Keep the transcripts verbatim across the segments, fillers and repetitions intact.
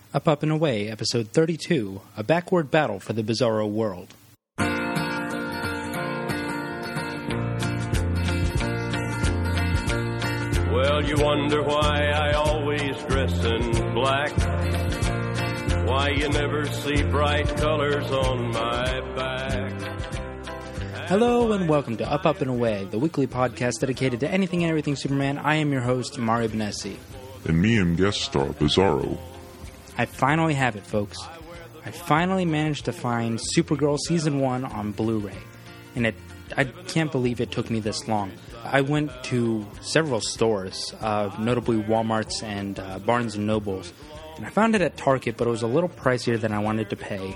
Up, Up, and Away, Episode thirty-two, A Backward Battle for the Bizarro World. Well, you wonder why I always dress in black, why you never see bright colors on my back. Hello and welcome to Up, Up, and Away, the weekly podcast dedicated to anything and everything Superman. I am your host, Mario Benessi. And me am guest star, Bizarro. I finally have it, folks. I finally managed to find Supergirl Season one on Blu-ray. And it, I can't believe it took me this long. I went to several stores, uh, notably Walmart's and uh, Barnes and Noble's. And I found it at Target, but it was a little pricier than I wanted to pay.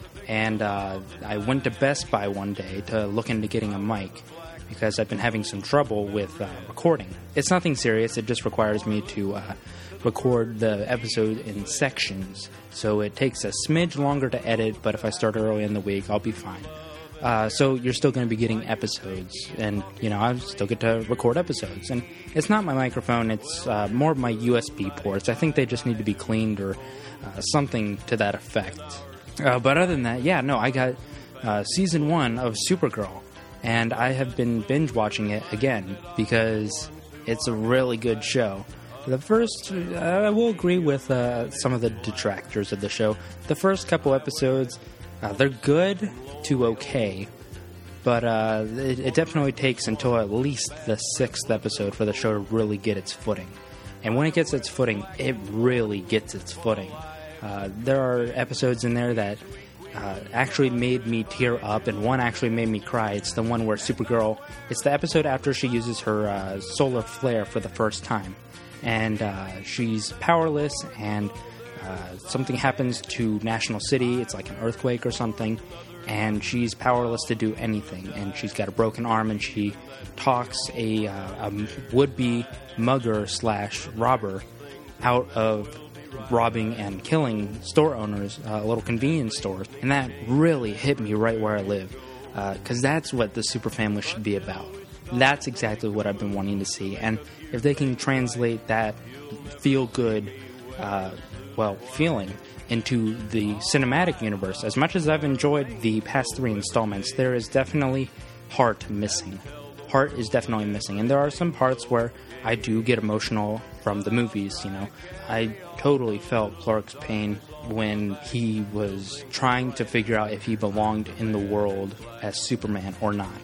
And uh, I went to Best Buy one day to look into getting a mic, because I've been having some trouble with uh, recording. It's nothing serious, it just requires me to uh, record the episode in sections, so it takes a smidge longer to edit, but if I start early in the week, I'll be fine. Uh, so you're still going to be getting episodes, and, you know, I still get to record episodes. And it's not my microphone, it's uh, more of my U S B ports. I think they just need to be cleaned or uh, something to that effect. Uh, but other than that, yeah, no, I got uh, Season one of Supergirl. And I have been binge-watching it again, because it's a really good show. The first, uh, I will agree with uh, some of the detractors of the show. The first couple episodes, uh, they're good to okay, but uh, it, it definitely takes until at least the sixth episode for the show to really get its footing. And when it gets its footing, it really gets its footing. Uh, there are episodes in there that Uh, actually made me tear up, and one actually made me cry. It's the one where Supergirl, it's the episode after she uses her uh, solar flare for the first time, and uh, she's powerless, and uh, something happens to National City. It's like an earthquake or something, and she's powerless to do anything, and she's got a broken arm, and she talks a, uh, a would-be mugger slash robber out of robbing and killing store owners, uh, little convenience stores, and that really hit me right where I live, because uh, that's what the super family should be about. That's exactly what I've been wanting to see, and if they can translate that feel-good, uh, well, feeling into the cinematic universe, as much as I've enjoyed the past three installments, there is definitely heart missing. Heart is definitely missing, and there are some parts where I do get emotional from the movies, you know. I totally felt Clark's pain when he was trying to figure out if he belonged in the world as Superman or not.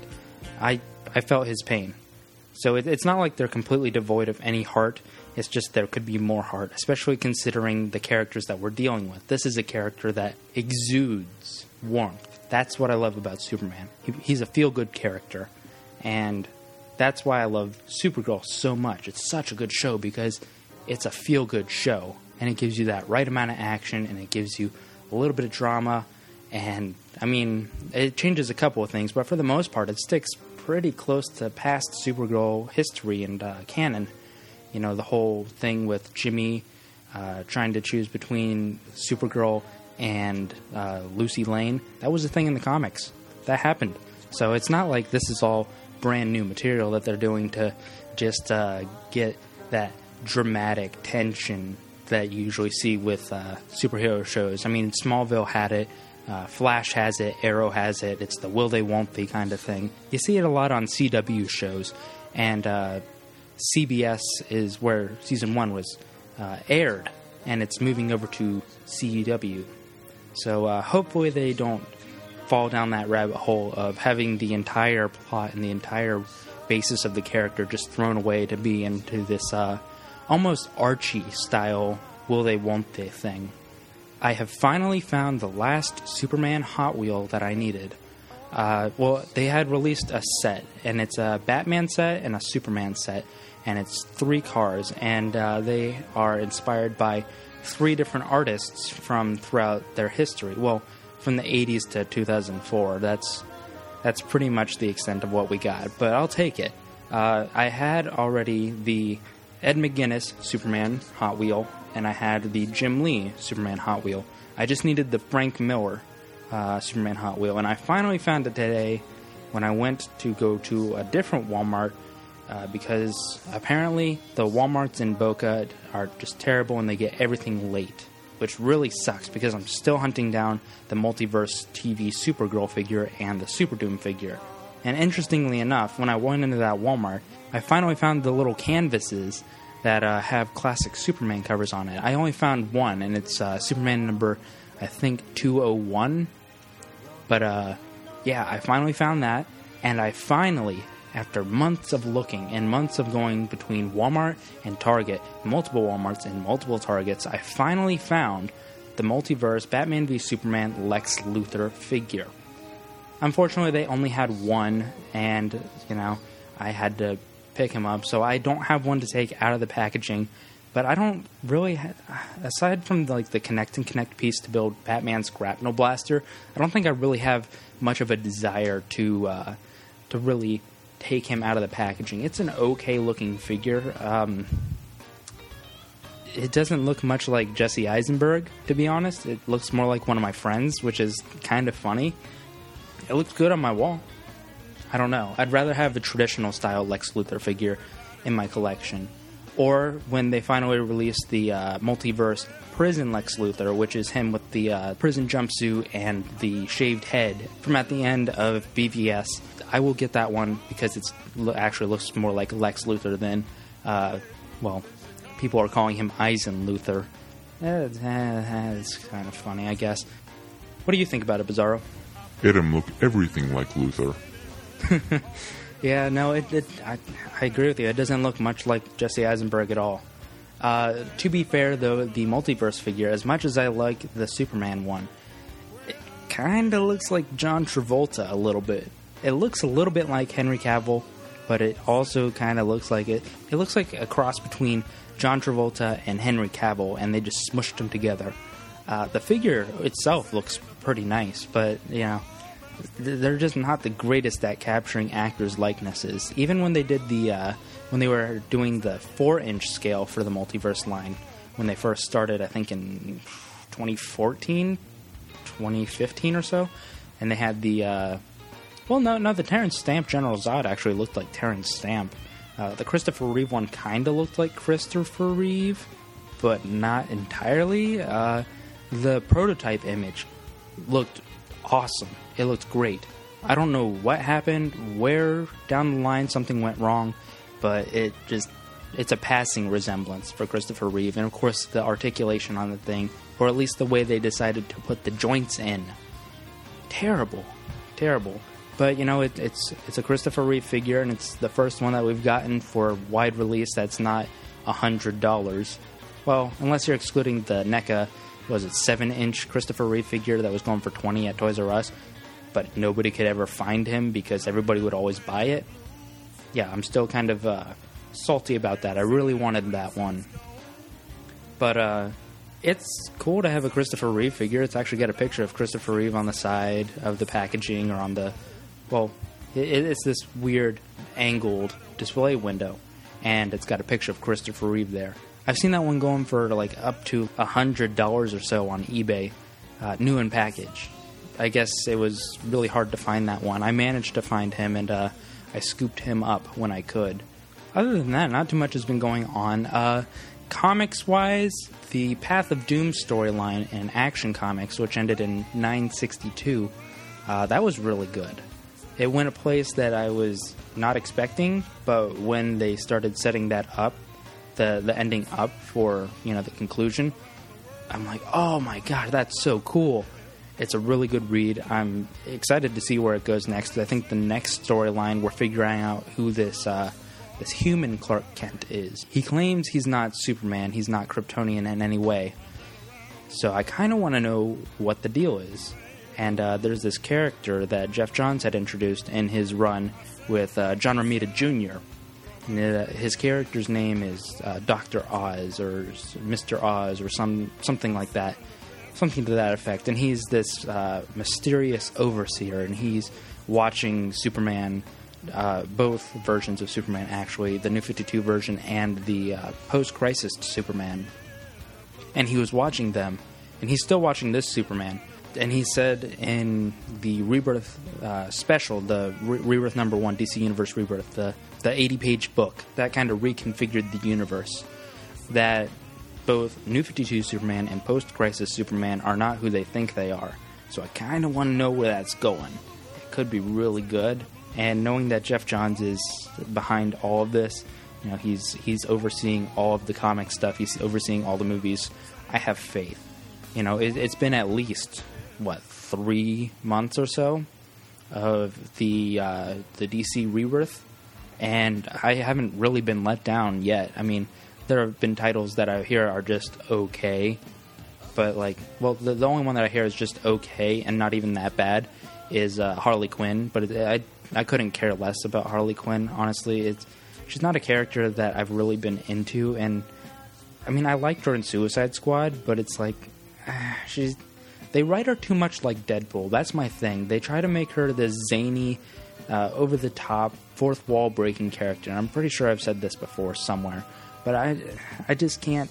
I I felt his pain. So it, it's not like they're completely devoid of any heart. It's just there could be more heart, especially considering the characters that we're dealing with. This is a character that exudes warmth. That's what I love about Superman. He, he's a feel-good character, and that's why I love Supergirl so much. It's such a good show because it's a feel-good show, and it gives you that right amount of action, and it gives you a little bit of drama, and, I mean, it changes a couple of things, but for the most part, it sticks pretty close to past Supergirl history and uh, canon. You know, the whole thing with Jimmy uh, trying to choose between Supergirl and uh, Lucy Lane, that was a thing in the comics. That happened. So it's not like this is all brand new material that they're doing to just uh, get that dramatic tension that you usually see with uh, superhero shows. I mean, Smallville had it, uh, Flash has it, Arrow has it. It's the will they, won't they kind of thing. You see it a lot on C W shows, and uh, C B S is where Season one was uh, aired, and it's moving over to C W. So uh, hopefully they don't fall down that rabbit hole of having the entire plot and the entire basis of the character just thrown away to be into this uh, almost Archie-style will they, won't they thing. I have finally found the last Superman Hot Wheel that I needed. Uh, well, they had released a set, and it's a Batman set and a Superman set, and it's three cars, and uh, they are inspired by three different artists from throughout their history. Well, from the eighties to two thousand four. That's that's pretty much the extent of what we got, but I'll take it. Uh, I had already the Ed McGuinness Superman Hot Wheel, and I had the Jim Lee Superman Hot Wheel. I just needed the Frank Miller uh, Superman Hot Wheel, and I finally found it today when I went to go to a different Walmart, uh, because apparently the Walmarts in Boca are just terrible and they get everything late. which really sucks because I'm still hunting down the Multiverse T V Supergirl figure and the Super Doom figure. And interestingly enough, when I went into that Walmart, I finally found the little canvases that uh, have classic Superman covers on it. I only found one, and it's uh, Superman number, I think, two oh one. But, uh, yeah, I finally found that, and I finally, after months of looking and months of going between Walmart and Target, multiple Walmarts and multiple Targets, I finally found the Multiverse Batman v Superman Lex Luthor figure. Unfortunately, they only had one, and, you know, I had to pick him up, so I don't have one to take out of the packaging, but I don't really, ha- aside from, like, the Connect and Connect piece to build Batman's grapnel blaster, I don't think I really have much of a desire to, uh, to really take him out of the packaging. It's an okay-looking figure. Um, it doesn't look much like Jesse Eisenberg, to be honest. It looks more like one of my friends, which is kind of funny. It looks good on my wall. I don't know. I'd rather have a traditional style Lex Luthor figure in my collection. Or when they finally release the uh, Multiverse Prison Lex Luthor, which is him with the uh, prison jumpsuit and the shaved head from at the end of B V S, I will get that one because it actually looks more like Lex Luthor than, uh, well, people are calling him Eisen Luthor. Eh, eh, it's kind of funny, I guess. What do you think about it, Bizarro? It him look everything like Luthor. Yeah, no, it, it I, I agree with you. It doesn't look much like Jesse Eisenberg at all. Uh, to be fair, though, the Multiverse figure, as much as I like the Superman one, it kind of looks like John Travolta a little bit. It looks a little bit like Henry Cavill, but it also kind of looks like it. It looks like a cross between John Travolta and Henry Cavill, and they just smushed them together. Uh, the figure itself looks pretty nice, but, you know, they're just not the greatest at capturing actors' likenesses. Even when they did the, uh, when they were doing the four-inch scale for the Multiverse line, when they first started, I think in twenty fourteen, twenty fifteen or so, and they had the, uh, well, no, no, the Terrence Stamp General Zod actually looked like Terrence Stamp. Uh, the Christopher Reeve one kind of looked like Christopher Reeve, but not entirely. Uh, the prototype image looked awesome. It looked great. I don't know what happened, where down the line something went wrong, but it just, it's a passing resemblance for Christopher Reeve. And of course, the articulation on the thing, or at least the way they decided to put the joints in. Terrible. Terrible. But, you know, it, it's it's a Christopher Reeve figure, and it's the first one that we've gotten for wide release that's not one hundred dollars. Well, unless you're excluding the NECA, was it seven-inch Christopher Reeve figure that was going for twenty dollars at Toys R Us, but nobody could ever find him because everybody would always buy it. Yeah, I'm still kind of uh, salty about that. I really wanted that one. But uh, it's cool to have a Christopher Reeve figure. It's actually got a picture of Christopher Reeve on the side of the packaging, or on the, well, it, it's this weird angled display window, and it's got a picture of Christopher Reeve there. I've seen that one going for like up to one hundred dollars or so on eBay, uh, new in package. I guess it was really hard to find that one. I managed to find him, and uh, I scooped him up when I could. Other than that, not too much has been going on. Uh, comics-wise, the Path of Doom storyline in Action Comics, which ended in nine sixty-two, uh, that was really good. It went a place that I was not expecting, but when they started setting that up, the the ending up for, you know, the conclusion, I'm like, oh my god, that's so cool. It's a really good read. I'm excited to see where it goes next. I think the next storyline, we're figuring out who this uh, this human Clark Kent is. He claims he's not Superman, he's not Kryptonian in any way. So I kind of want to know what the deal is. And uh, there's this character that Jeff Johns had introduced in his run with uh, John Romita Junior And, uh, his character's name is uh, Doctor Oz, or Mister Oz, or some something like that. Something to that effect. And he's this uh, mysterious overseer, and he's watching Superman, uh, both versions of Superman, actually, the New fifty-two version and the uh, post-crisis Superman. And he was watching them, and he's still watching this Superman. And he said in the Rebirth uh, special, the Re- Rebirth number one, D C Universe Rebirth, the, the eighty-page book that kind of reconfigured the universe, that both New fifty-two Superman and Post-Crisis Superman are not who they think they are. So I kind of want to know where that's going. It could be really good. And knowing that Jeff Johns is behind all of this, you know, he's he's overseeing all of the comic stuff. He's overseeing all the movies. I have faith. You know, it, it's been at least, what, three months or so of the uh, the D C Rebirth, and I haven't really been let down yet. I mean, there have been titles that I hear are just okay, but like, well, the, the only one that I hear is just okay and not even that bad is uh, Harley Quinn. But it, I I couldn't care less about Harley Quinn, honestly. It's she's not a character that I've really been into, and I mean, I liked her in Suicide Squad, but it's like uh, she's. They write her too much like Deadpool. That's my thing. They try to make her this zany, uh, over-the-top, fourth-wall-breaking character. And I'm pretty sure I've said this before somewhere, but I, I just can't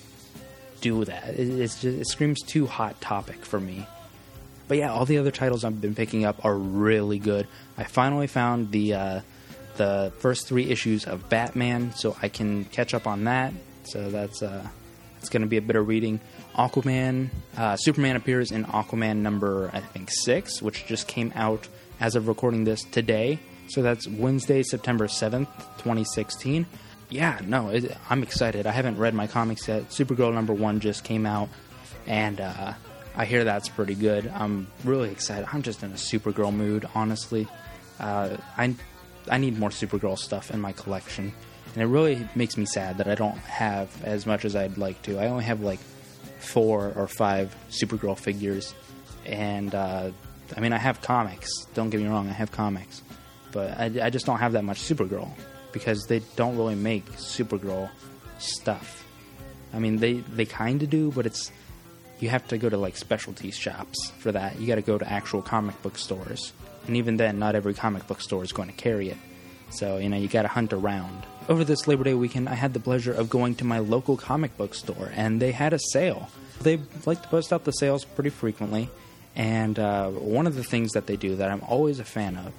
do that. It, it's just, it screams too hot topic for me. But yeah, all the other titles I've been picking up are really good. I finally found the uh, the first three issues of Batman, so I can catch up on that. So that's uh, that's going to be a bit of reading. Aquaman, uh, Superman appears in Aquaman number, I think, six, which just came out as of recording this today. So that's Wednesday, September seventh, twenty sixteen. Yeah, no, it, I'm excited. I haven't read my comics yet. Supergirl number one just came out, and uh, I hear that's pretty good. I'm really excited. I'm just in a Supergirl mood, honestly. Uh, I, I need more Supergirl stuff in my collection, and it really makes me sad that I don't have as much as I'd like to. I only have, like, four or five Supergirl figures, and uh, I mean, I have comics, don't get me wrong, I have comics, but I, I just don't have that much Supergirl, because they don't really make Supergirl stuff. I mean, they, they kind of do, but it's, you have to go to like specialty shops for that. You gotta go to actual comic book stores, and even then, not every comic book store is going to carry it, so, you know, you gotta hunt around. Over this Labor Day weekend, I had the pleasure of going to my local comic book store, and they had a sale. They like to post out the sales pretty frequently, and uh, one of the things that they do that I'm always a fan of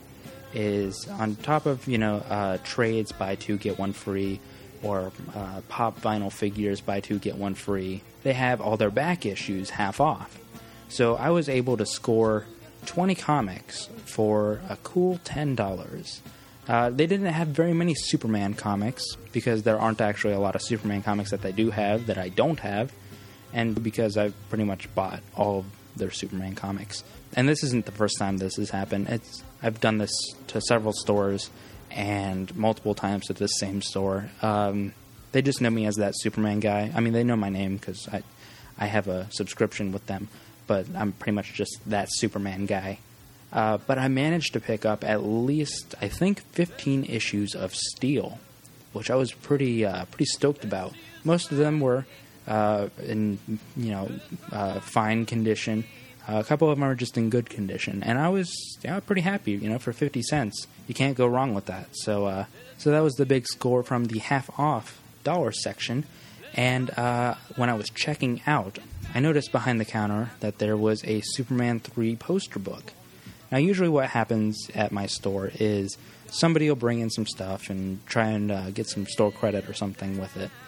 is, on top of, you know, uh, trades, buy two, get one free, or uh, pop vinyl figures, buy two, get one free, they have all their back issues half off. So I was able to score twenty comics for a cool ten dollars. Uh, they didn't have very many Superman comics, because there aren't actually a lot of Superman comics that they do have that I don't have, and because I've pretty much bought all of their Superman comics. And this isn't the first time this has happened. It's I've done this to several stores, and multiple times at this same store. Um, they just know me as that Superman guy. I mean, they know my name because I, I have a subscription with them, but I'm pretty much just that Superman guy. Uh, but I managed to pick up at least, I think, fifteen issues of Steel, which I was pretty uh, pretty stoked about. Most of them were uh, in, you know, uh, fine condition. Uh, a couple of them are just in good condition, and I was yeah, pretty happy. You know, for fifty cents, you can't go wrong with that. So, uh, so that was the big score from the half off dollar section. And uh, when I was checking out, I noticed behind the counter that there was a Superman three poster book. Now, usually what happens at my store is somebody will bring in some stuff and try and uh, get some store credit or something with it.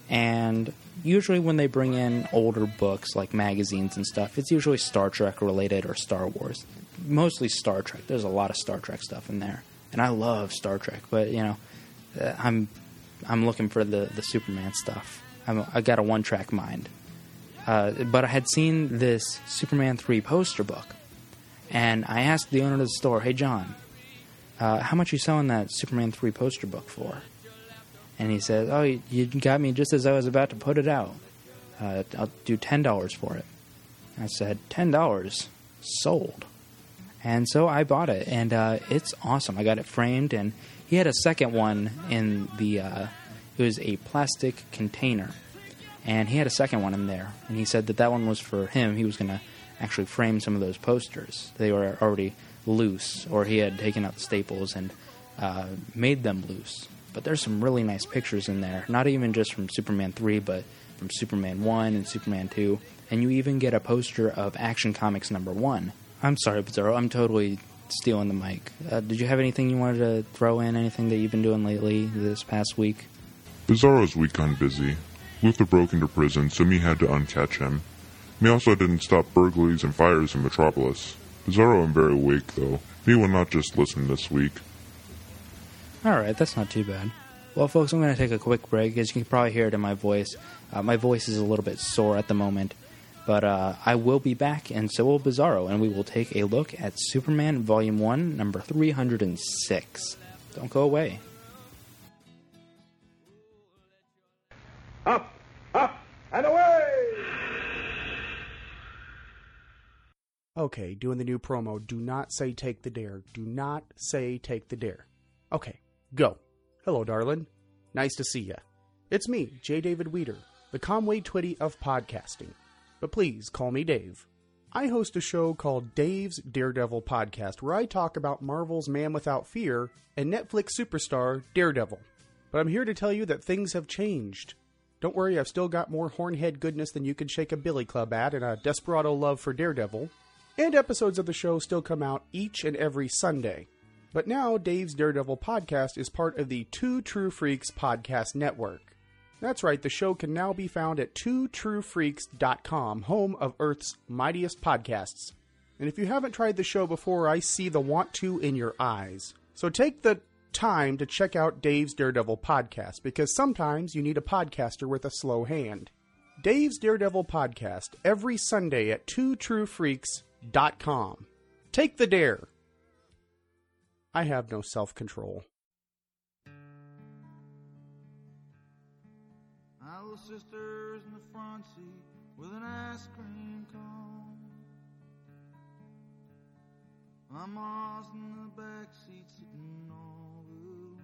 And usually when they bring in older books, like magazines and stuff, it's usually Star Trek related or Star Wars. Mostly Star Trek. There's a lot of Star Trek stuff in there. And I love Star Trek, but, you know, I'm I'm looking for the, the Superman stuff. I'm, I got a one-track mind. Uh, but I had seen this Superman three poster book. And I asked the owner of the store, "Hey, John, uh, how much are you selling that Superman three poster book for?" And he said, "Oh, you got me just as I was about to put it out. Uh, I'll do ten dollars for it." I said, ten dollars? Sold. And so I bought it, and uh, it's awesome. I got it framed, and he had a second one in the, uh, it was a plastic container. And he had a second one in there, and he said that that one was for him. He was going to actually frame some of those posters. They were already loose, or he had taken out the staples and uh, made them loose. But there's some really nice pictures in there, not even just from Superman three, but from Superman one and Superman two, and you even get a poster of Action Comics number one. I'm sorry, Bizarro, I'm totally stealing the mic. Uh, did you have anything you wanted to throw in, anything that you've been doing lately this past week? Bizarro's week gone busy. Luthor broke into prison, so me had to uncatch him. Me also didn't stop burglaries and fires in Metropolis. Bizarro am very weak, though. Me will not just listen this week. Alright, that's not too bad. Well, folks, I'm going to take a quick break. As you can probably hear it in my voice, uh, my voice is a little bit sore at the moment. But uh, I will be back, and so will Bizarro, and we will take a look at Superman Volume one, number three hundred six. Don't go away. Up, up, and away! Okay, doing the new promo. Do not say take the dare. Do not say take the dare. Okay, go. Hello, darling. Nice to see ya. It's me, J. David Weeder, the Conway Twitty of podcasting. But please call me Dave. I host a show called Dave's Daredevil Podcast, where I talk about Marvel's Man Without Fear and Netflix superstar Daredevil. But I'm here to tell you that things have changed. Don't worry, I've still got more hornhead goodness than you can shake a billy club at and a desperado love for Daredevil. And episodes of the show still come out each and every Sunday. But now, Dave's Daredevil Podcast is part of the Two True Freaks podcast network. That's right, the show can now be found at two true freaks dot com, home of Earth's mightiest podcasts. And if you haven't tried the show before, I see the want to in your eyes. So take the time to check out Dave's Daredevil Podcast, because sometimes you need a podcaster with a slow hand. Dave's Daredevil Podcast, every Sunday at two true freaks dot com. Take the dare. I have no self-control. My little sister's in the front seat with an ice cream cone. My mom's in the back seat sitting all alone.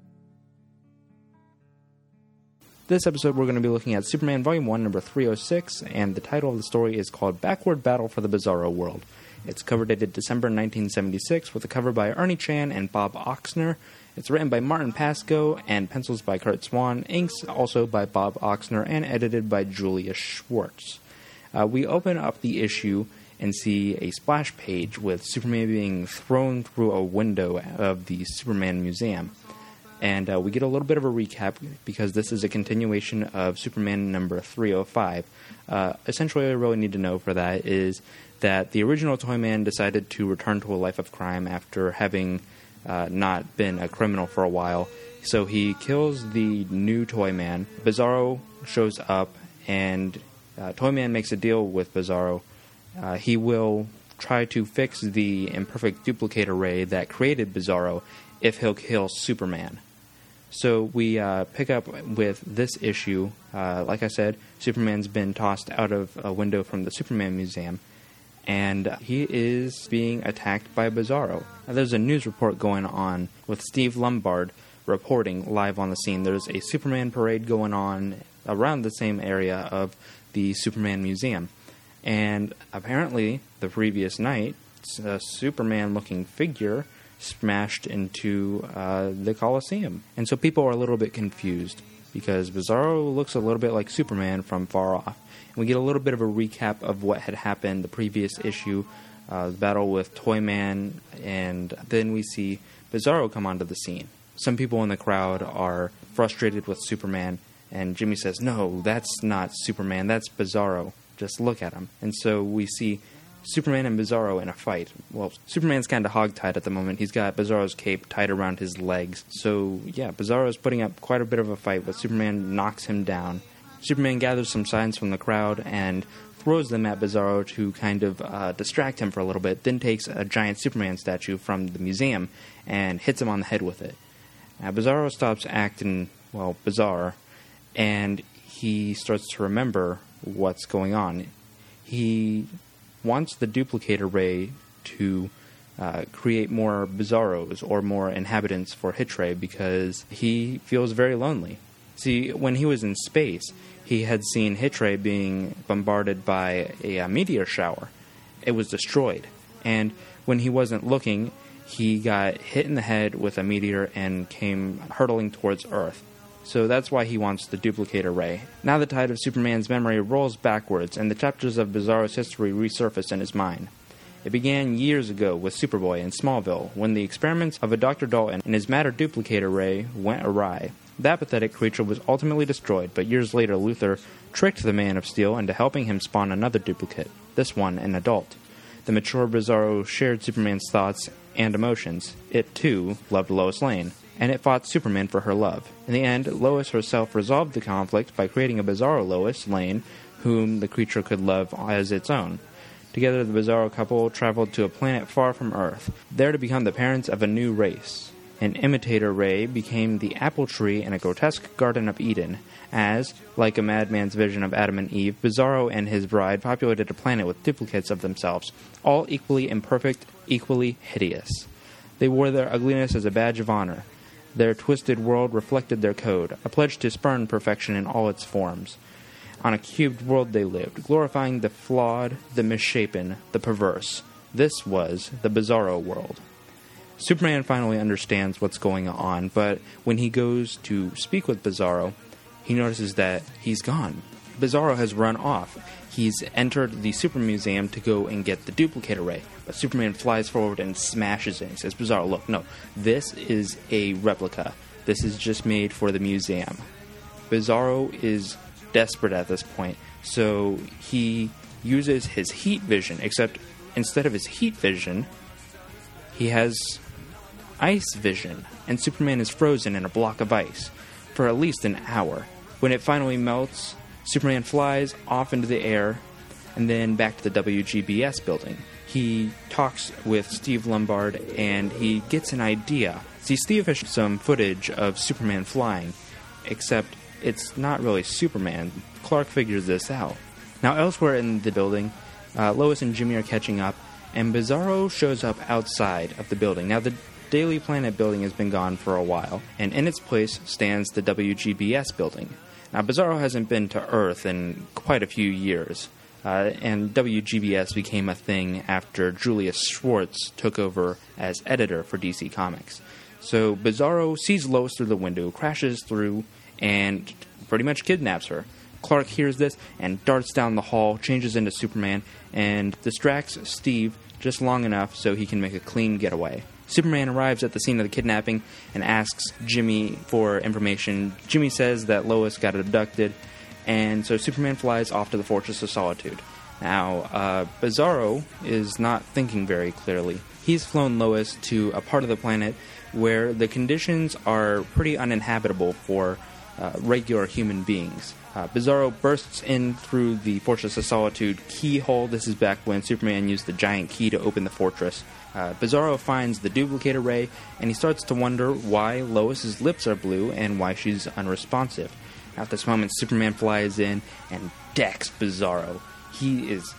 This episode, we're going to be looking at Superman Volume one, number three oh six, and the title of the story is called Backward Battle for the Bizarro World. It's cover dated December nineteen seventy-six, with a cover by Ernie Chan and Bob Oxner. It's written by Martin Pasco, and pencils by Kurt Swan, inks also by Bob Oxner, and edited by Julius Schwartz. Uh, we open up the issue and see a splash page with Superman being thrown through a window of the Superman Museum. And uh, we get a little bit of a recap, because this is a continuation of Superman number three oh five. Uh, essentially, what I really need to know for that is that the original Toyman decided to return to a life of crime after having uh, not been a criminal for a while. So he kills the new Toyman. Bizarro shows up, and uh, Toyman makes a deal with Bizarro. Uh, he will try to fix the imperfect duplicator ray that created Bizarro if he'll kill Superman. So we uh, pick up with this issue. Uh, like I said, Superman's been tossed out of a window from the Superman Museum, and he is being attacked by Bizarro. Now, there's a news report going on with Steve Lombard reporting live on the scene. There's a Superman parade going on around the same area of the Superman Museum. And apparently, the previous night, a Superman-looking figure smashed into uh, the Coliseum. And so people are a little bit confused, because Bizarro looks a little bit like Superman from far off. And we get a little bit of a recap of what had happened the previous issue, uh, the battle with Toyman, and then we see Bizarro come onto the scene. Some people in the crowd are frustrated with Superman, and Jimmy says, "No, that's not Superman, that's Bizarro. Just look at him." And so we see Superman and Bizarro in a fight. Well, Superman's kind of hogtied at the moment. He's got Bizarro's cape tied around his legs. So, yeah, Bizarro's putting up quite a bit of a fight, but Superman knocks him down. Superman gathers some signs from the crowd and throws them at Bizarro to kind of uh, distract him for a little bit, then takes a giant Superman statue from the museum and hits him on the head with it. Now, Bizarro stops acting, well, bizarre, and he starts to remember what's going on. He wants the duplicator ray to uh, create more Bizarros or more inhabitants for Hitray, because he feels very lonely. See, when he was in space, he had seen Hitray being bombarded by a, a meteor shower. It was destroyed. And when he wasn't looking, he got hit in the head with a meteor and came hurtling towards Earth. So that's why he wants the duplicator ray. Now the tide of Superman's memory rolls backwards, and the chapters of Bizarro's history resurface in his mind. It began years ago with Superboy in Smallville, when the experiments of a Doctor Dalton and his matter duplicator ray went awry. That pathetic creature was ultimately destroyed, but years later Luthor tricked the Man of Steel into helping him spawn another duplicate, this one an adult. The mature Bizarro shared Superman's thoughts and emotions. It, too, loved Lois Lane, and it fought Superman for her love. In the end, Lois herself resolved the conflict by creating a Bizarro Lois Lane, whom the creature could love as its own. Together, the Bizarro couple traveled to a planet far from Earth, there to become the parents of a new race. An imitator ray became the apple tree in a grotesque Garden of Eden, as, like a madman's vision of Adam and Eve, Bizarro and his bride populated a planet with duplicates of themselves, all equally imperfect, equally hideous. They wore their ugliness as a badge of honor. Their twisted world reflected their code, a pledge to spurn perfection in all its forms. On a cubed world they lived, glorifying the flawed, the misshapen, the perverse. This was the Bizarro world. Superman finally understands what's going on, but when he goes to speak with Bizarro, he notices that he's gone. Bizarro has run off. He's entered the Super Museum to go and get the duplicator ray, but Superman flies forward and smashes it and says, Bizarro, look, no, this is a replica. This is just made for the museum. Bizarro is desperate at this point, so he uses his heat vision, except instead of his heat vision, he has ice vision, and Superman is frozen in a block of ice for at least an hour. When it finally melts, Superman flies off into the air and then back to the W G B S building. He talks with Steve Lombard and he gets an idea. See, Steve has some footage of Superman flying, except it's not really Superman. Clark figures this out. Now, elsewhere in the building, uh, Lois and Jimmy are catching up, and Bizarro shows up outside of the building. Now, the Daily Planet building has been gone for a while, and in its place stands the W G B S building. Now, Bizarro hasn't been to Earth in quite a few years, uh, and W G B S became a thing after Julius Schwartz took over as editor for D C Comics. So Bizarro sees Lois through the window, crashes through, and pretty much kidnaps her. Clark hears this and darts down the hall, changes into Superman, and distracts Steve just long enough so he can make a clean getaway. Superman arrives at the scene of the kidnapping and asks Jimmy for information. Jimmy says that Lois got abducted, and so Superman flies off to the Fortress of Solitude. Now, uh, Bizarro is not thinking very clearly. He's flown Lois to a part of the planet where the conditions are pretty uninhabitable for uh, regular human beings. Uh, Bizarro bursts in through the Fortress of Solitude keyhole. This is back when Superman used the giant key to open the fortress. Uh, Bizarro finds the duplicator ray, and he starts to wonder why Lois's lips are blue and why she's unresponsive. At this moment, Superman flies in and decks Bizarro. He is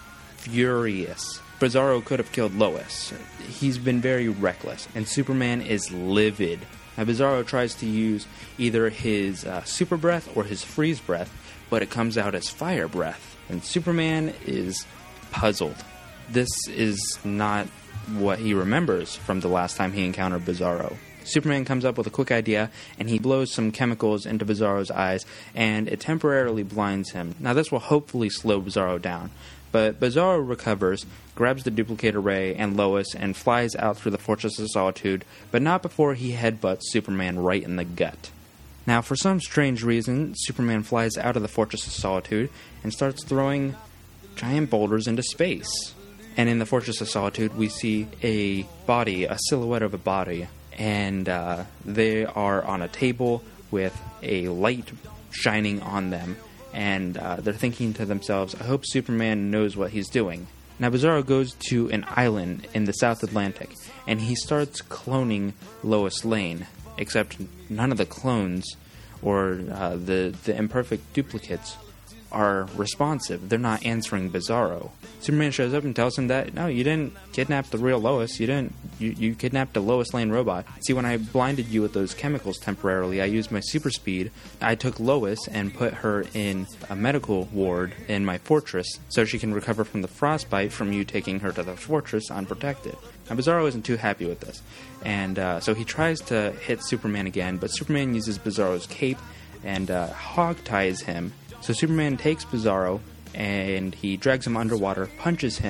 furious. Bizarro could have killed Lois. He's been very reckless, and Superman is livid. Now, Bizarro tries to use either his uh, super breath or his freeze breath, but it comes out as fire breath, and Superman is puzzled. This is not what he remembers from the last time he encountered Bizarro. Superman comes up with a quick idea, and he blows some chemicals into Bizarro's eyes, and it temporarily blinds him. Now, this will hopefully slow Bizarro down. But Bizarro recovers, grabs the duplicator ray and Lois, and flies out through the Fortress of Solitude, but not before he headbutts Superman right in the gut. Now, for some strange reason, Superman flies out of the Fortress of Solitude and starts throwing giant boulders into space. And in the Fortress of Solitude, we see a body, a silhouette of a body, and uh, they are on a table with a light shining on them. And uh, they're thinking to themselves, I hope Superman knows what he's doing. Now, Bizarro goes to an island in the South Atlantic, and he starts cloning Lois Lane, except none of the clones or uh, the, the imperfect duplicates are responsive. They're not answering Bizarro. Superman shows up and tells him that, no, you didn't kidnap the real Lois. You didn't. You, you kidnapped a Lois Lane robot. See, when I blinded you with those chemicals temporarily, I used my super speed. I took Lois and put her in a medical ward in my fortress so she can recover from the frostbite from you taking her to the fortress unprotected. Now, Bizarro isn't too happy with this. And uh, so he tries to hit Superman again, but Superman uses Bizarro's cape and uh, hog ties him. So Superman takes Bizarro, and he drags him underwater, punches him,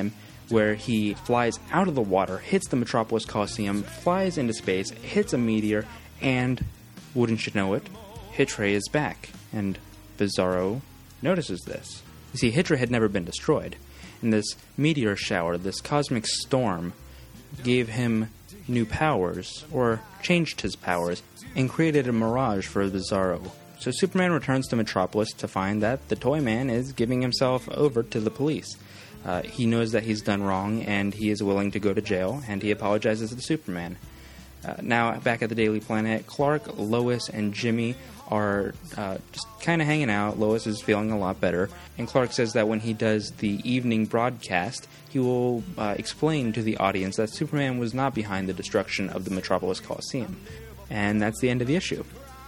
where he flies out of the water, hits the Metropolis Coliseum, flies into space, hits a meteor, and, wouldn't you know it, Hitray is back, and Bizarro notices this. You see, Hitray had never been destroyed, and this meteor shower, this cosmic storm, gave him new powers, or changed his powers, and created a mirage for Bizarro. So Superman returns to Metropolis to find that the Toyman is giving himself over to the police. Uh, he knows that he's done wrong, and he is willing to go to jail, and he apologizes to Superman. Uh, now, back at the Daily Planet, Clark, Lois, and Jimmy are uh, just kind of hanging out. Lois is feeling a lot better, and Clark says that when he does the evening broadcast, he will uh, explain to the audience that Superman was not behind the destruction of the Metropolis Coliseum. And that's the end of the issue.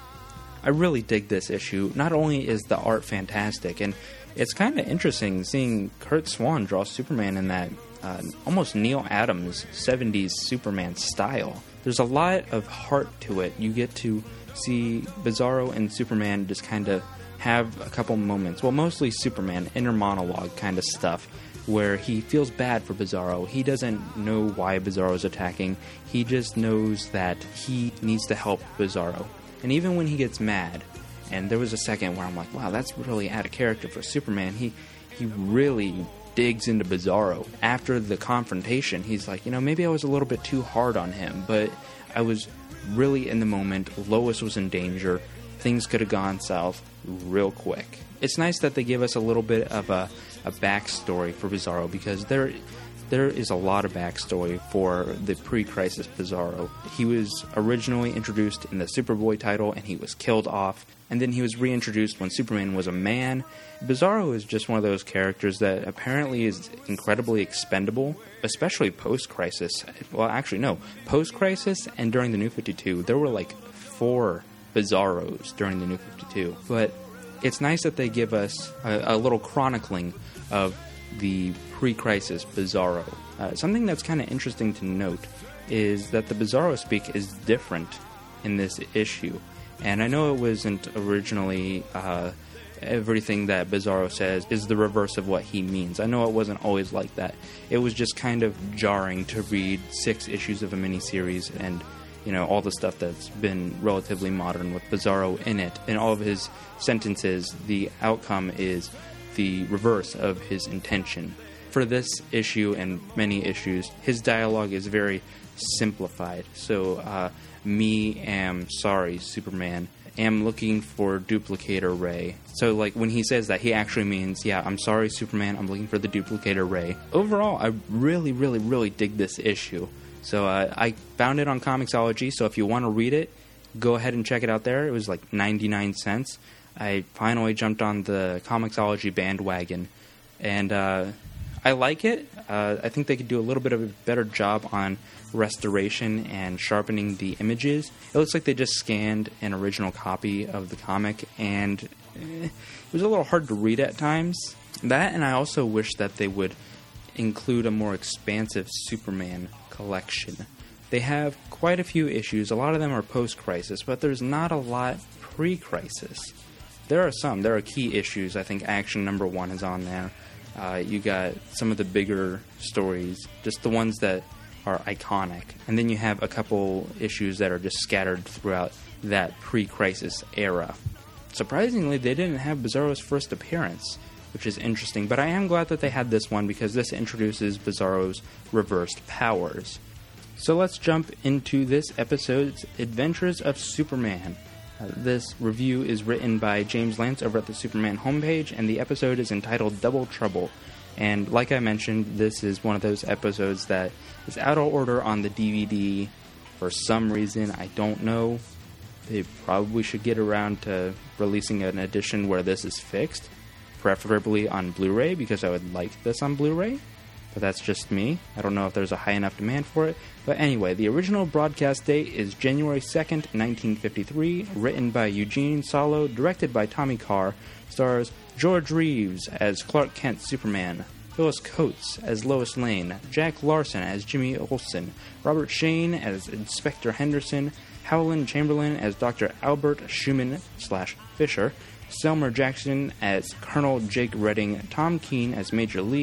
I really dig this issue. Not only is the art fantastic, and it's kind of interesting seeing Curt Swan draw Superman in that uh, almost Neil Adams seventies Superman style. There's a lot of heart to it. You get to see Bizarro and Superman just kind of have a couple moments, well, mostly Superman, inner monologue kind of stuff, where he feels bad for Bizarro. He doesn't know why Bizarro is attacking. He just knows that he needs to help Bizarro. And even when he gets mad, and there was a second where I'm like, wow, that's really out of character for Superman. He he really digs into Bizarro. After the confrontation, he's like, you know, maybe I was a little bit too hard on him, but I was really in the moment. Lois was in danger. Things could have gone south real quick. It's nice that they give us a little bit of a, a backstory for Bizarro, because there there is a lot of backstory for the pre-Crisis Bizarro. He was originally introduced in the Superboy title, and he was killed off, and then he was reintroduced when Superman was a man. Bizarro is just one of those characters that apparently is incredibly expendable, especially post-Crisis. Well, actually, no. Post-Crisis and during the New fifty-two, there were like four Bizarros during the New fifty-two. But it's nice that they give us a, a little chronicling of the pre-Crisis Bizarro. Uh, something that's kind of interesting to note is that the Bizarro speak is different in this issue. And I know it wasn't originally uh, everything that Bizarro says is the reverse of what he means. I know it wasn't always like that. It was just kind of jarring to read six issues of a miniseries and, you know, all the stuff that's been relatively modern with Bizarro in it. In all of his sentences, the outcome is the reverse of his intention. For this issue and many issues, his dialogue is very simplified. So, uh, me am sorry, Superman, am looking for Duplicator Ray. So, like, when he says that, he actually means, yeah, I'm sorry, Superman, I'm looking for the Duplicator Ray. Overall, I really, really, really dig this issue. So, uh, I found it on Comixology, so if you want to read it, go ahead and check it out there. It was like ninety-nine cents. I finally jumped on the Comixology bandwagon, and uh, I like it. Uh, I think they could do a little bit of a better job on restoration and sharpening the images. It looks like they just scanned an original copy of the comic, and eh, it was a little hard to read at times. That, and I also wish that they would include a more expansive Superman collection. They have quite a few issues. A lot of them are post-Crisis, but there's not a lot pre-Crisis. There are some. There are key issues. I think Action Number One is on there. Uh, you got some of the bigger stories, just the ones that are iconic. And then you have a couple issues that are just scattered throughout that pre-Crisis era. Surprisingly, they didn't have Bizarro's first appearance, which is interesting. But I am glad that they had this one, because this introduces Bizarro's reversed powers. So let's jump into this episode's Adventures of Superman. Uh, this review is written by James Lance over at the Superman homepage, and the episode is entitled Double Trouble. And like I mentioned, this is one of those episodes that is out of order on the D V D for some reason. I don't know. They probably should get around to releasing an edition where this is fixed, preferably on Blu-ray, because I would like this on Blu-ray. But that's just me. I don't know if there's a high enough demand for it. But anyway, the original broadcast date is January second, nineteen fifty-three, written by Eugene Salo, directed by Tommy Carr, stars George Reeves as Clark Kent Superman, Phyllis Coates as Lois Lane, Jack Larson as Jimmy Olsen, Robert Shane as Inspector Henderson, Howland Chamberlain as Doctor Albert Schumann slash Fisher, Selmer Jackson as Colonel Jake Redding, Tom Keene as Major Lee,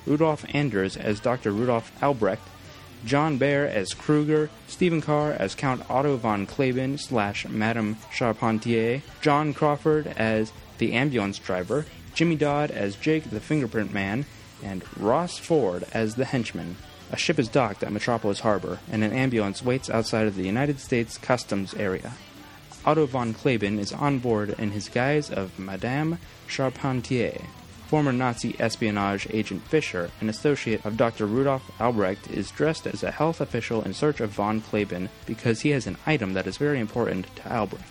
Rudolf Anders as Doctor Rudolf Albrecht, John Baer as Kruger, Stephen Carr as Count Otto von Kleben slash Madame Charpentier, John Crawford as the ambulance driver, Jimmy Dodd as Jake the Fingerprint Man, and Ross Ford as the henchman. A ship is docked at Metropolis Harbor, and an ambulance waits outside of the United States Customs area. Otto von Kleben is on board in his guise of Madame Charpentier. Former Nazi espionage agent Fischer, an associate of Doctor Rudolf Albrecht, is dressed as a health official in search of von Kleben because he has an item that is very important to Albrecht.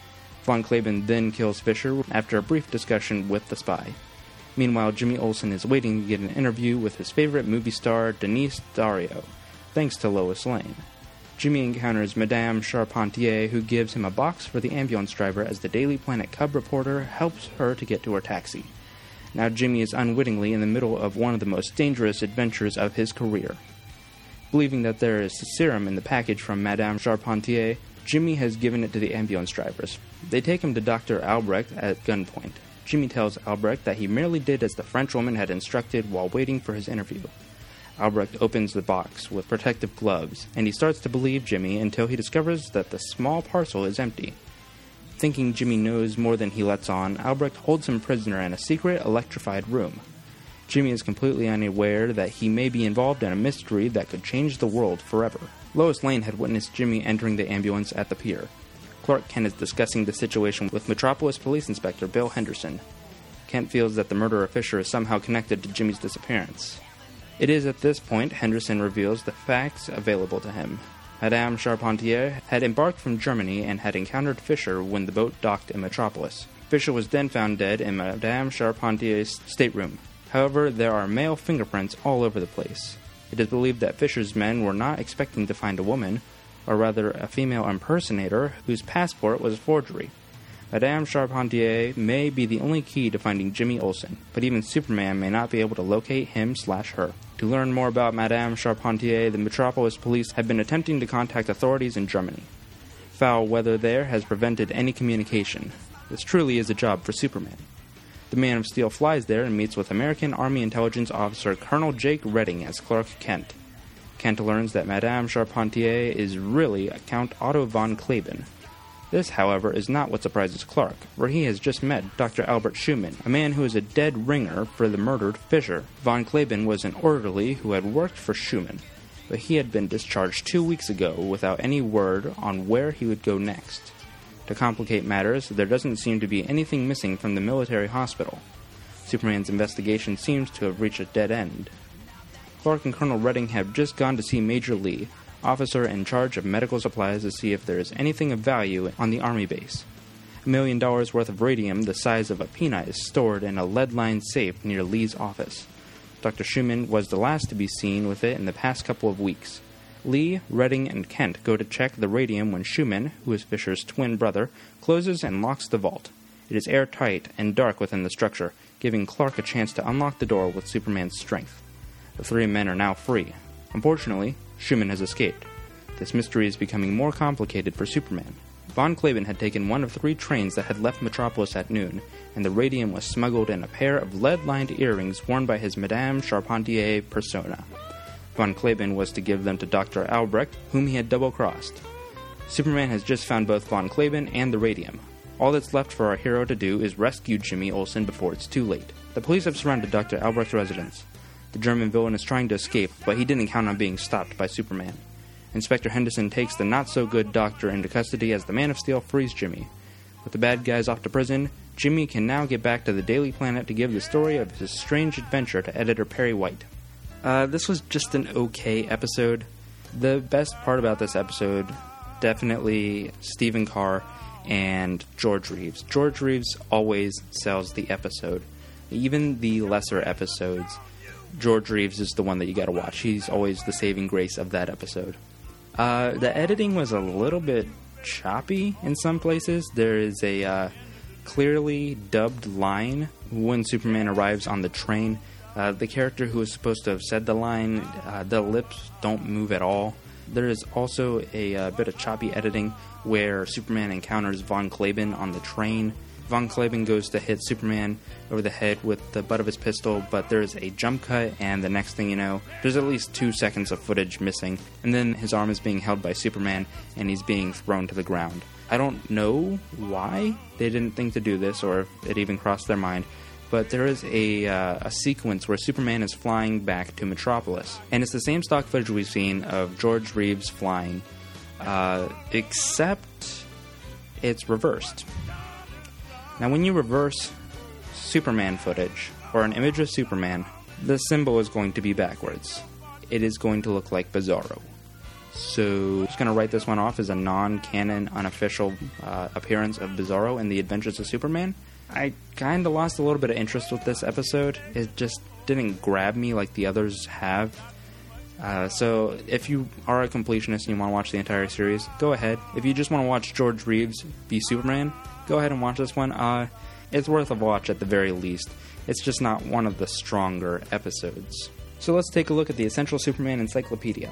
Von Kleben then kills Fischer after a brief discussion with the spy. Meanwhile, Jimmy Olsen is waiting to get an interview with his favorite movie star, Denise Dario, thanks to Lois Lane. Jimmy encounters Madame Charpentier, who gives him a box for the ambulance driver as the Daily Planet Cub reporter helps her to get to her taxi. Now Jimmy is unwittingly in the middle of one of the most dangerous adventures of his career. Believing that there is a serum in the package from Madame Charpentier, Jimmy has given it to the ambulance drivers. They take him to Doctor Albrecht at gunpoint. Jimmy tells Albrecht that he merely did as the French woman had instructed while waiting for his interview. Albrecht opens the box with protective gloves, and he starts to believe Jimmy until he discovers that the small parcel is empty. Thinking Jimmy knows more than he lets on, Albrecht holds him prisoner in a secret, electrified room. Jimmy is completely unaware that he may be involved in a mystery that could change the world forever. Lois Lane had witnessed Jimmy entering the ambulance at the pier. Clark Kent is discussing the situation with Metropolis Police Inspector Bill Henderson. Kent feels that the murderer Fisher is somehow connected to Jimmy's disappearance. It is at this point Henderson reveals the facts available to him. Madame Charpentier had embarked from Germany and had encountered Fisher when the boat docked in Metropolis. Fisher was then found dead in Madame Charpentier's stateroom. However, there are male fingerprints all over the place. It is believed that Fisher's men were not expecting to find a woman, or rather a female impersonator whose passport was a forgery. Madame Charpentier may be the only key to finding Jimmy Olsen, but even Superman may not be able to locate him slash her. To learn more about Madame Charpentier, the Metropolis Police have been attempting to contact authorities in Germany. Foul weather there has prevented any communication. This truly is a job for Superman. The Man of Steel flies there and meets with American Army Intelligence Officer Colonel Jake Redding as Clark Kent. Kent learns that Madame Charpentier is really Count Otto von Kleben. This, however, is not what surprises Clark, for he has just met Doctor Albert Schumann, a man who is a dead ringer for the murdered Fisher. Von Kleben was an orderly who had worked for Schumann, but he had been discharged two weeks ago without any word on where he would go next. To complicate matters, there doesn't seem to be anything missing from the military hospital. Superman's investigation seems to have reached a dead end. Clark and Colonel Redding have just gone to see Major Lee, officer in charge of medical supplies, to see if there is anything of value on the Army base. A million dollars worth of radium the size of a peanut is stored in a lead-lined safe near Lee's office. Doctor Schumann was the last to be seen with it in the past couple of weeks. Lee, Redding, and Kent go to check the radium when Schumann, who is Fisher's twin brother, closes and locks the vault. It is airtight and dark within the structure, giving Clark a chance to unlock the door with Superman's strength. The three men are now free. Unfortunately, Schumann has escaped. This mystery is becoming more complicated for Superman. Von Kleben had taken one of three trains that had left Metropolis at noon, and the radium was smuggled in a pair of lead-lined earrings worn by his Madame Charpentier persona. Von Kleben was to give them to Doctor Albrecht, whom he had double-crossed. Superman has just found both Von Kleben and the radium. All that's left for our hero to do is rescue Jimmy Olsen before it's too late. The police have surrounded Doctor Albrecht's residence. The German villain is trying to escape, but he didn't count on being stopped by Superman. Inspector Henderson takes the not-so-good doctor into custody as the Man of Steel frees Jimmy. With the bad guys off to prison, Jimmy can now get back to the Daily Planet to give the story of his strange adventure to editor Perry White. Uh, this was just an okay episode. The best part about this episode, definitely Stephen Carr and George Reeves. George Reeves always sells the episode. Even the lesser episodes, George Reeves is the one that you gotta watch. He's always the saving grace of that episode. Uh, the editing was a little bit choppy in some places. There is a uh, clearly dubbed line when Superman arrives on the train. Uh, the character who is supposed to have said the line, uh, the lips don't move at all. There is also a, uh bit of choppy editing where Superman encounters Von Kleben on the train. Von Klaben goes to hit Superman over the head with the butt of his pistol, but there's a jump cut, and the next thing you know, there's at least two seconds of footage missing, and then his arm is being held by Superman, and he's being thrown to the ground. I don't know why they didn't think to do this, or if it even crossed their mind, but there is a, uh, a sequence where Superman is flying back to Metropolis, and it's the same stock footage we've seen of George Reeves flying, uh, except it's reversed. Now, when you reverse Superman footage, or an image of Superman, the symbol is going to be backwards. It is going to look like Bizarro. So, I'm just going to write this one off as a non-canon, unofficial uh, appearance of Bizarro in The Adventures of Superman. I kind of lost a little bit of interest with this episode. It just didn't grab me like the others have. Uh, so, if you are a completionist and you want to watch the entire series, go ahead. If you just want to watch George Reeves be Superman, go ahead and watch this one. Uh, it's worth a watch at the very least. It's just not one of the stronger episodes. So let's take a look at the Essential Superman Encyclopedia.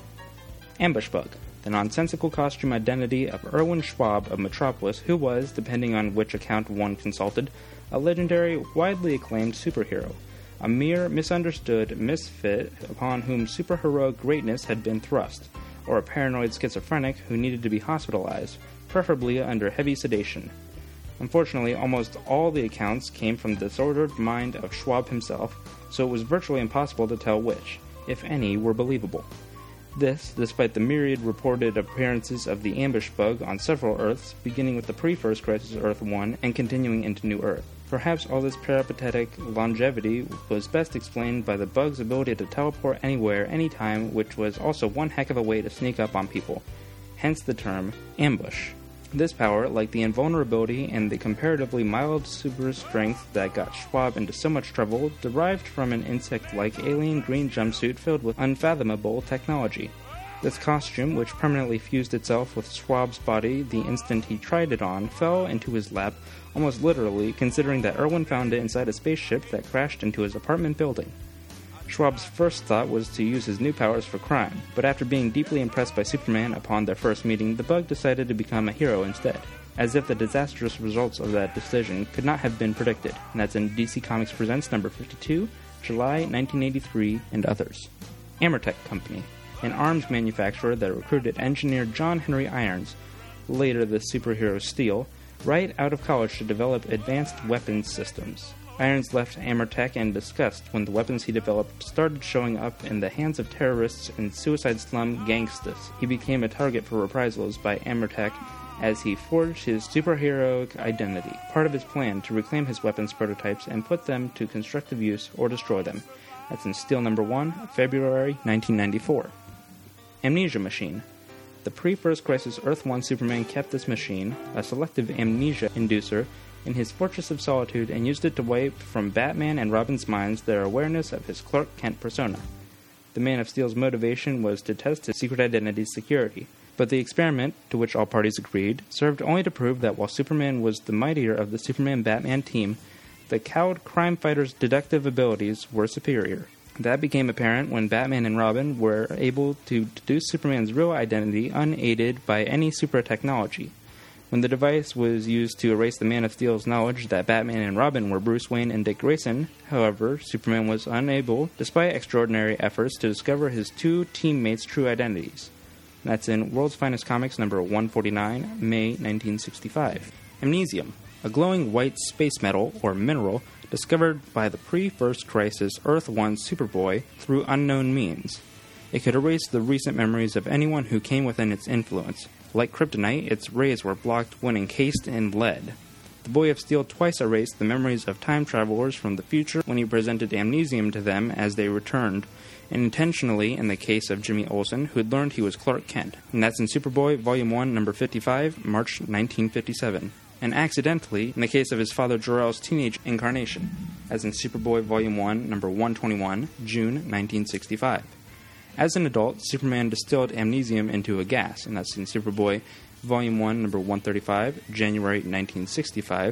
Ambush Bug, the nonsensical costume identity of Erwin Schwab of Metropolis, who was, depending on which account one consulted, a legendary, widely acclaimed superhero. A mere misunderstood misfit upon whom superheroic greatness had been thrust, or a paranoid schizophrenic who needed to be hospitalized, preferably under heavy sedation. Unfortunately, almost all the accounts came from the disordered mind of Schwab himself, so it was virtually impossible to tell which, if any, were believable. This, despite the myriad reported appearances of the ambush bug on several Earths, beginning with the pre-First Crisis Earth one and continuing into New Earth. Perhaps all this peripatetic longevity was best explained by the bug's ability to teleport anywhere, anytime, which was also one heck of a way to sneak up on people. Hence the term ambush. This power, like the invulnerability and the comparatively mild super strength that got Schwab into so much trouble, derived from an insect-like alien green jumpsuit filled with unfathomable technology. This costume, which permanently fused itself with Schwab's body the instant he tried it on, fell into his lap almost literally, considering that Erwin found it inside a spaceship that crashed into his apartment building. Schwab's first thought was to use his new powers for crime, but after being deeply impressed by Superman upon their first meeting, the bug decided to become a hero instead, as if the disastrous results of that decision could not have been predicted, and that's in D C Comics Presents number fifty-two, July nineteen eighty-three, and others. Amertech Company, an arms manufacturer that recruited engineer John Henry Irons, later the superhero Steel, right out of college to develop advanced weapons systems. Irons left Amertech in disgust when the weapons he developed started showing up in the hands of terrorists and suicide slum gangstas. He became a target for reprisals by Amertech as he forged his superheroic identity, part of his plan to reclaim his weapons prototypes and put them to constructive use or destroy them. That's in Steel number one, February nineteen ninety-four. Amnesia Machine. The pre-First Crisis Earth one Superman kept this machine, a selective amnesia inducer, in his Fortress of Solitude and used it to wipe from Batman and Robin's minds their awareness of his Clark Kent persona. The Man of Steel's motivation was to test his secret identity's security, but the experiment, to which all parties agreed, served only to prove that while Superman was the mightier of the Superman-Batman team, the cowed crime fighter's deductive abilities were superior. That became apparent when Batman and Robin were able to deduce Superman's real identity unaided by any super technology. When the device was used to erase the Man of Steel's knowledge that Batman and Robin were Bruce Wayne and Dick Grayson, however, Superman was unable, despite extraordinary efforts, to discover his two teammates' true identities. That's in World's Finest Comics number one forty-nine, May nineteen sixty-five. Amnesium, a glowing white space metal, or mineral, discovered by the pre-First Crisis Earth one Superboy through unknown means. It could erase the recent memories of anyone who came within its influence. Like kryptonite, its rays were blocked when encased in lead. The Boy of Steel twice erased the memories of time travelers from the future when he presented amnesium to them as they returned, and intentionally in the case of Jimmy Olsen, who had learned he was Clark Kent. And that's in Superboy, Volume one, number fifty-five, March nineteen fifty-seven. And accidentally in the case of his father Jor-El's teenage incarnation, as in Superboy, Volume one, number one twenty-one, June nineteen sixty-five. As an adult, Superman distilled amnesium into a gas, and that's in Superboy, Volume one, number one thirty-five, January nineteen sixty-five,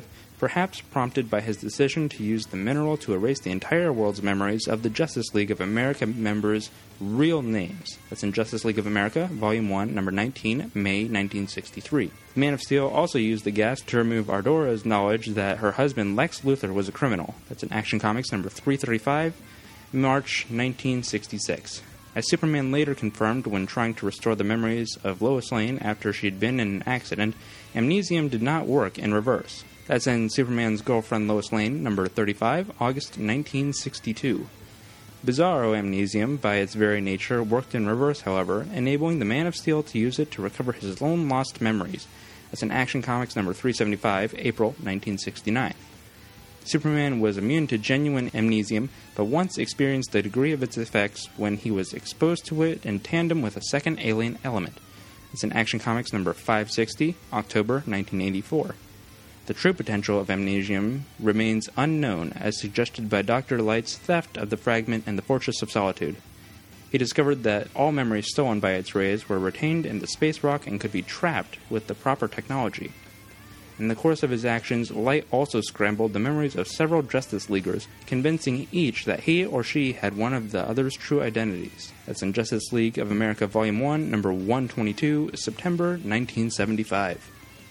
perhaps prompted by his decision to use the mineral to erase the entire world's memories of the Justice League of America members' real names. That's in Justice League of America, Volume one, Number nineteen, May nineteen sixty-three. Man of Steel also used the gas to remove Ardora's knowledge that her husband Lex Luthor was a criminal. That's in Action Comics number three thirty-five, March nineteen sixty-six. As Superman later confirmed when trying to restore the memories of Lois Lane after she'd been in an accident, amnesium did not work in reverse. That's in Superman's Girlfriend Lois Lane, number thirty-five, August nineteen sixty-two. Bizarro amnesium, by its very nature, worked in reverse, however, enabling the Man of Steel to use it to recover his own lost memories. That's in Action Comics number three seventy-five, April nineteen sixty-nine. Superman was immune to genuine amnesium, but once experienced the degree of its effects when he was exposed to it in tandem with a second alien element. It's in Action Comics number five sixty, October nineteen eighty-four. The true potential of amnesium remains unknown, as suggested by Doctor Light's theft of the fragment in the Fortress of Solitude. He discovered that all memories stolen by its rays were retained in the space rock and could be trapped with the proper technology. In the course of his actions, Light also scrambled the memories of several Justice Leaguers, convincing each that he or she had one of the other's true identities. That's in Justice League of America Volume one, Number one twenty-two, September nineteen seventy-five.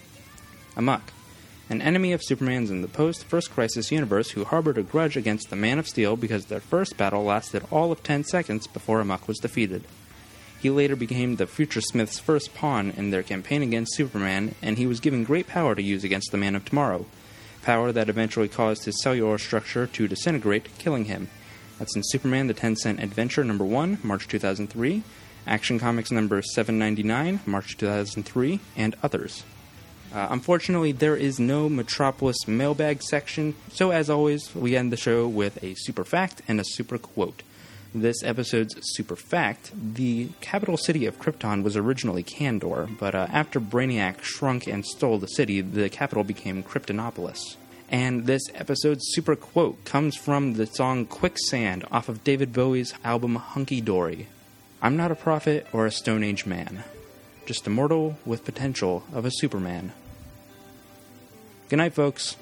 Amok. An enemy of Superman's in the post-First Crisis universe who harbored a grudge against the Man of Steel because their first battle lasted all of ten seconds before Amok was defeated. He later became the Future Smith's first pawn in their campaign against Superman, and he was given great power to use against the Man of Tomorrow, power that eventually caused his cellular structure to disintegrate, killing him. That's in Superman the ten cent Adventure number one, March two thousand three, Action Comics number seven ninety-nine, March two thousand three, and others. Uh, unfortunately, there is no Metropolis mailbag section, so as always, we end the show with a super fact and a super quote. This episode's super fact: the capital city of Krypton was originally Kandor, but uh, after Brainiac shrunk and stole the city, the capital became Kryptonopolis. And this episode's super quote comes from the song Quicksand off of David Bowie's album Hunky Dory. I'm not a prophet or a Stone Age man, just a mortal with potential of a Superman. Good night, folks.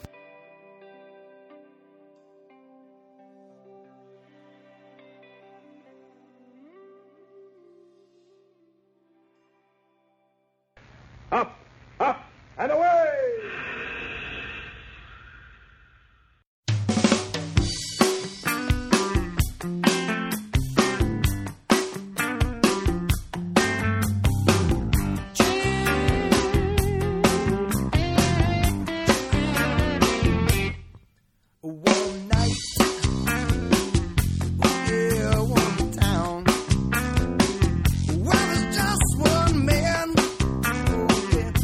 Up, up, and away! One night, yeah, one town. Well, there's just one man who can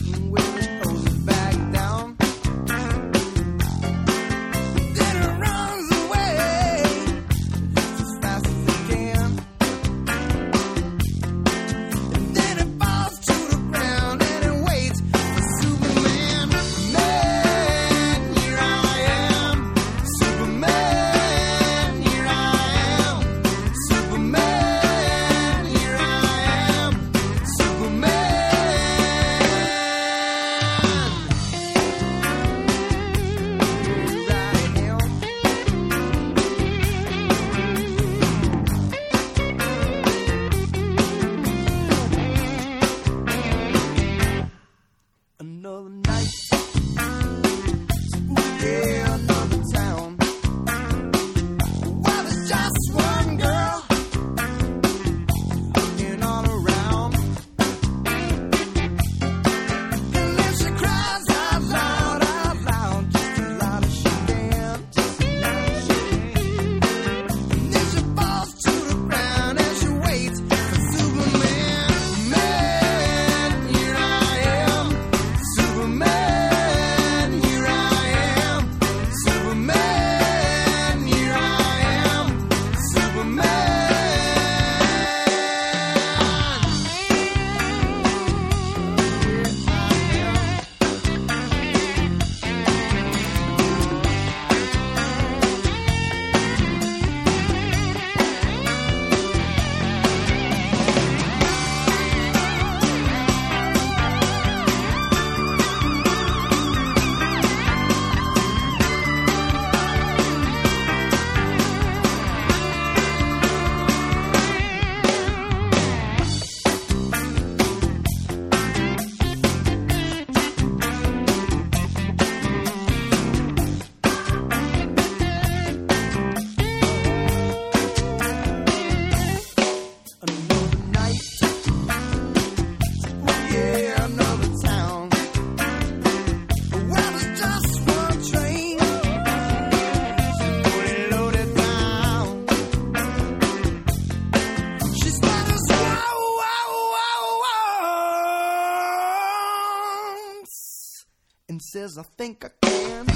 says, I think I can.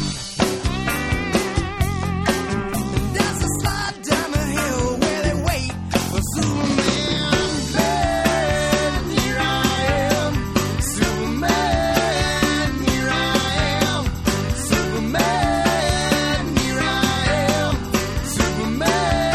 There's a slide down the hill where they wait for Superman. Man, here I am. Superman, here I am. Superman, here I am. Superman.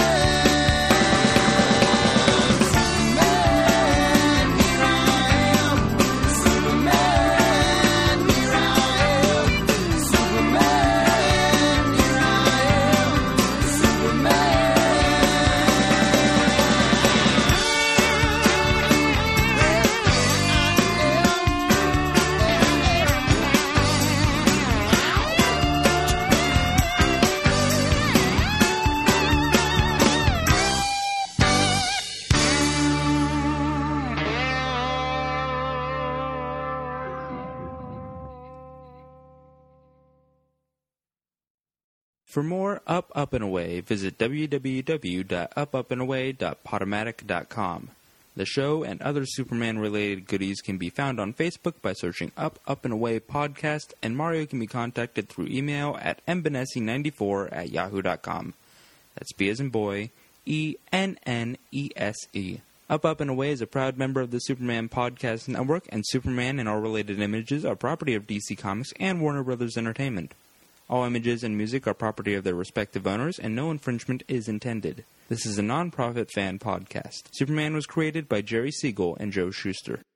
For more Up, Up, and Away, visit w w w dot up up and away dot podomatic dot com. The show and other Superman-related goodies can be found on Facebook by searching Up, Up, and Away Podcast, and Mario can be contacted through email at m benessi ninety-four at yahoo dot com. That's B as in boy, E N N E S E. Up, Up, and Away is a proud member of the Superman Podcast Network, and Superman and all related images are property of D C Comics and Warner Brothers Entertainment. All images and music are property of their respective owners, and no infringement is intended. This is a non-profit fan podcast. Superman was created by Jerry Siegel and Joe Shuster.